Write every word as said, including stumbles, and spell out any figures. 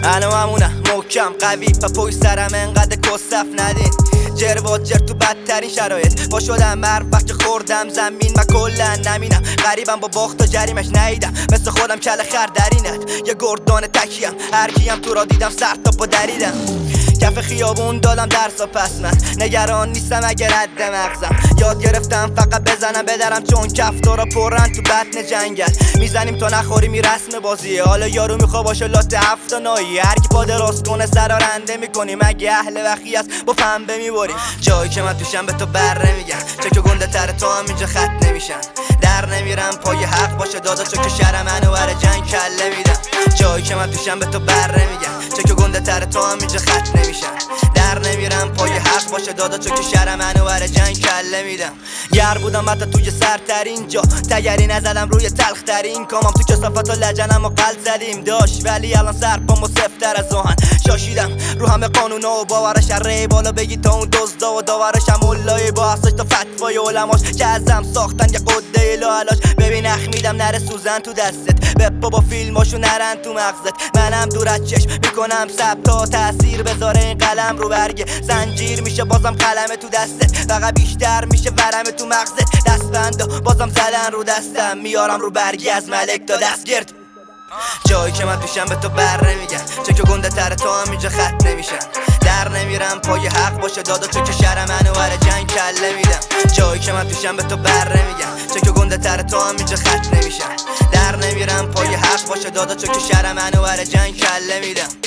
الان همونم محکم قوی پا پوی سرم انقدر کسف ندین جر و جر تو بدترین شرایط با شدم هر وقت که خوردم زمین من کلن نمینم غریبم با باخت و جریمش نیدم مثل خودم کل خر درینت یه گردان تکیم هر کیم تو را دیدم سر تا پا دریدم کف خیابون دادم درس و پس من نگران نیستم اگر رد مغزم یاد گرفتم فقط بزنم بدرم چون کف تو را پرن تو بطن جنگل میزنیم تا نخوری می رسم بازیه حالا یارو میخوا باشه لات هفت و نایی هر کی پا دراز کنه سرا رنده میکنیم اگه اهل وقی است با پنبه میبریم جایی که من توشم به تو بر نمیگم چک و گنده تر تو هم اینجا خط نمیشن در نمیرم پای حق باشه دادا چون که شر منو بر جنگ کله میدم جایی که من توشم به تو بر نمیگم چک و گنده تر تو هم اینجا خط نمیشن در نمیرم پای حق باشه دادا چون که شر منو بر جنگ کله میدم گر بودم حتی توی سرترین جا تگری نزدم روی تلخ ترین کامم تو کسافت و لجنم و قلب زدیم داشت ولی الان سر پا مصفتر از آهن شاشیدم رو همه قانونا و باورش ره بالا بگی تا اون دزدا و داورش هم ملای با حساش تا فتوای علماش که ازم ساختن یه قده لاعلاج ببین اخ میدم نره سوزن تو دستت بپا با فیلماشو نرن تو مغزت منم دور از چشم میکنم سب تا تاثیر بذاره این قلم رو برگه زنجیر میشه بازم قلمه تو دستت فقط بیشتر میشه ورمه تو مغزت دستبندا بازم زدن رو دستم میارم رو برگی از ملک تا دستگرد جایی که من توشم به تو بر نمیگم چک و گنده تر تو هم اینجا خط نمیشن در نمیرم پای حق باشه دادا چون که شر منو بر جنگ کله میدم جایی که من توشم به تو بر نمیگم چک و گنده تر تو هم اینجا خط نمیشن در نمیرم پای حق باشه دادا چون که شر منو بر جنگ کله میدم